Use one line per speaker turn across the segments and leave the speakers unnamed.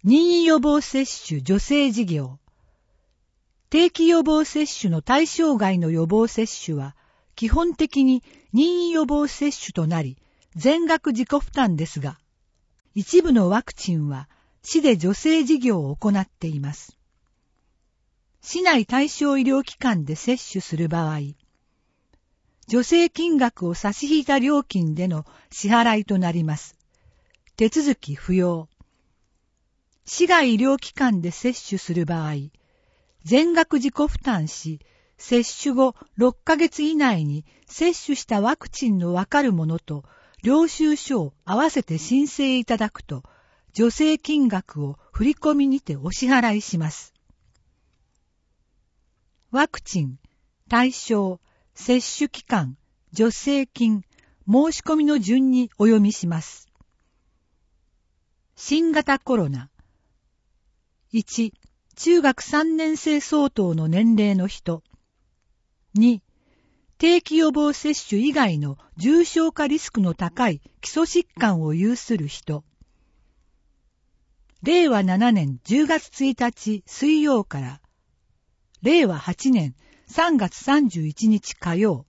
任意予防接種助成事業。定期予防接種の対象外の予防接種は、基本的に任意予防接種となり、全額自己負担ですが、一部のワクチンは市で助成事業を行っています。市内対象医療機関で接種する場合、助成金額を差し引いた料金での支払いとなります。手続き不要。市外医療機関で接種する場合、全額自己負担し、接種後6ヶ月以内に接種したワクチンのわかるものと領収書を合わせて申請いただくと、助成金額を振り込みにてお支払いします。ワクチン、対象、接種期間、助成金、申し込みの順にお読みします。新型コロナ。1、中学3年生相当の年齢の人。2、定期予防接種以外の重症化リスクの高い基礎疾患を有する人。令和7年10月1日水曜から令和8年3月31日火曜。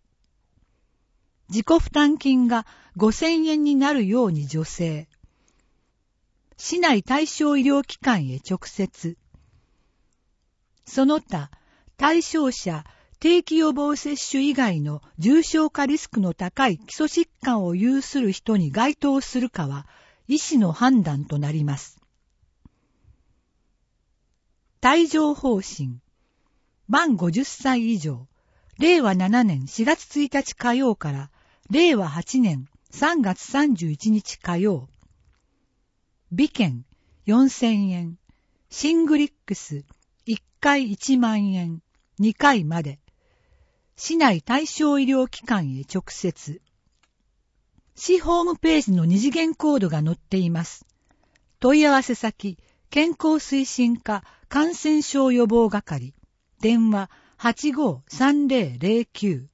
自己負担金が5000円になるように助成。市内対象医療機関へ直接。その他、対象者、定期予防接種以外の重症化リスクの高い基礎疾患を有する人に該当するかは、医師の判断となります。帯状疱疹。満50歳以上。令和7年4月1日火曜から令和8年3月31日火曜。備券4000円。シングリックス1回1万円。2回まで。市内対象医療機関へ直接。市ホームページの二次元コードが載っています。問い合わせ先、健康推進課感染症予防係。電話85-3009。